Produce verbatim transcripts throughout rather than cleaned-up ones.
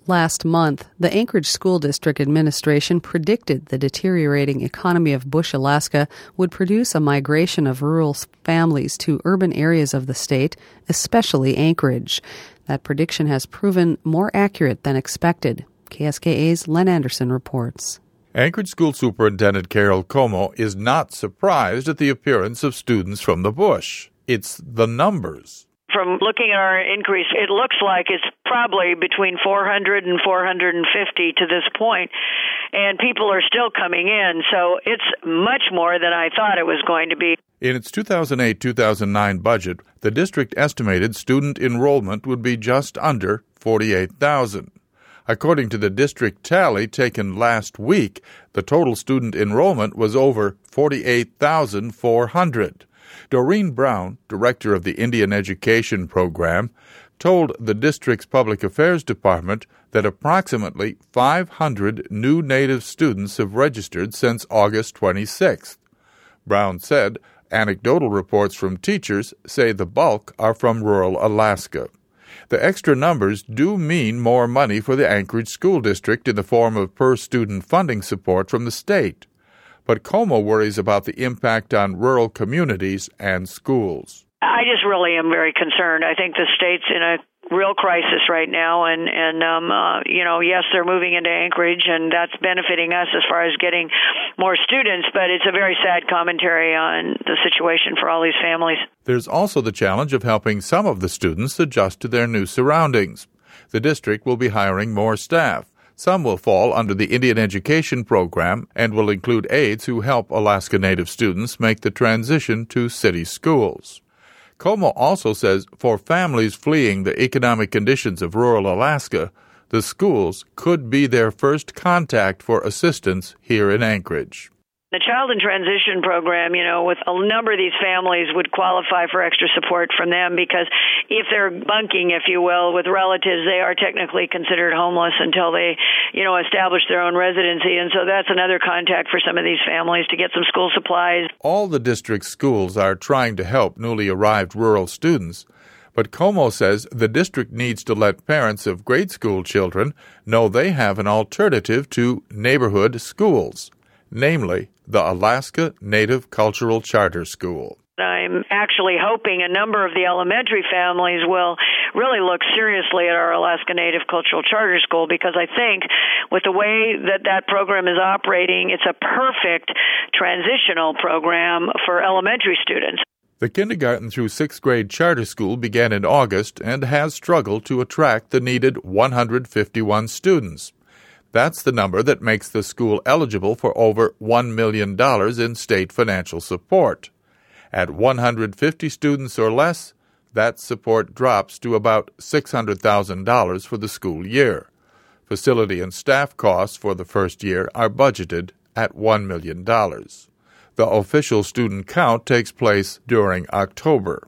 Last month, the Anchorage School District Administration predicted the deteriorating economy of Bush, Alaska would produce a migration of rural families to urban areas of the state, especially Anchorage. That prediction has proven more accurate than expected. K S K A's Len Anderson reports. Anchorage School Superintendent Carol Como is not surprised at the appearance of students from the bush. It's the numbers. From looking at our increase, it looks like it's probably between four hundred and four hundred fifty to this point, and people are still coming in, so it's much more than I thought it was going to be. In its two thousand eight two thousand nine budget, the district estimated student enrollment would be just under forty-eight thousand. According to the district tally taken last week, the total student enrollment was over forty-eight thousand four hundred. Doreen Brown, director of the Indian Education Program, told the district's Public Affairs Department that approximately five hundred new Native students have registered since August twenty-sixth. Brown said anecdotal reports from teachers say the bulk are from rural Alaska. The extra numbers do mean more money for the Anchorage School District in the form of per-student funding support from the state. But Como worries about the impact on rural communities and schools. I just really am very concerned. I think the state's in a real crisis right now, and, and um, uh, you know, yes, they're moving into Anchorage, and that's benefiting us as far as getting more students, but it's a very sad commentary on the situation for all these families. There's also the challenge of helping some of the students adjust to their new surroundings. The district will be hiring more staff. Some will fall under the Indian Education Program and will include aides who help Alaska Native students make the transition to city schools. Como also says for families fleeing the economic conditions of rural Alaska, the schools could be their first contact for assistance here in Anchorage. The Child in Transition Program, you know, with a number of these families would qualify for extra support from them because if they're bunking, if you will, with relatives, they are technically considered homeless until they, you know, establish their own residency. And so that's another contact for some of these families to get some school supplies. All the district schools are trying to help newly arrived rural students. But Como says the district needs to let parents of grade school children know they have an alternative to neighborhood schools, namely the Alaska Native Cultural Charter School. I'm actually hoping a number of the elementary families will really look seriously at our Alaska Native Cultural Charter School because I think with the way that that program is operating, it's a perfect transitional program for elementary students. The kindergarten through sixth grade charter school began in August and has struggled to attract the needed one hundred fifty-one students. That's the number that makes the school eligible for over one million dollars in state financial support. At one hundred fifty students or less, that support drops to about six hundred thousand dollars for the school year. Facility and staff costs for the first year are budgeted at one million dollars. The official student count takes place during October.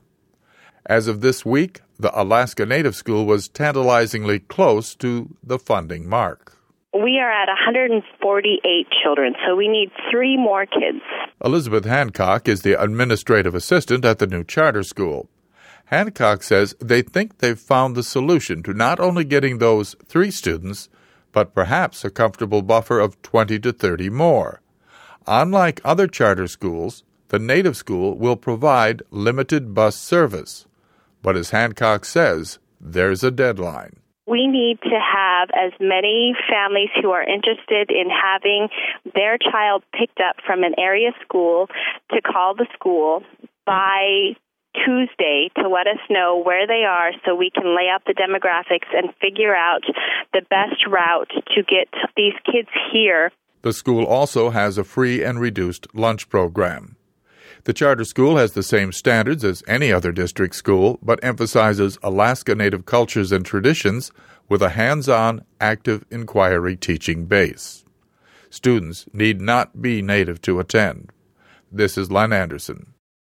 As of this week, the Alaska Native School was tantalizingly close to the funding mark. We are at one hundred forty-eight children, so we need three more kids. Elizabeth Hancock is the administrative assistant at the new charter school. Hancock says they think they've found the solution to not only getting those three students, but perhaps a comfortable buffer of twenty to thirty more. Unlike other charter schools, the Native School will provide limited bus service. But as Hancock says, there's a deadline. We need to have as many families who are interested in having their child picked up from an area school to call the school by Tuesday to let us know where they are so we can lay out the demographics and figure out the best route to get these kids here. The school also has a free and reduced lunch program. The charter school has the same standards as any other district school, but emphasizes Alaska Native cultures and traditions with a hands-on, active inquiry teaching base. Students need not be Native to attend. This is Len Anderson.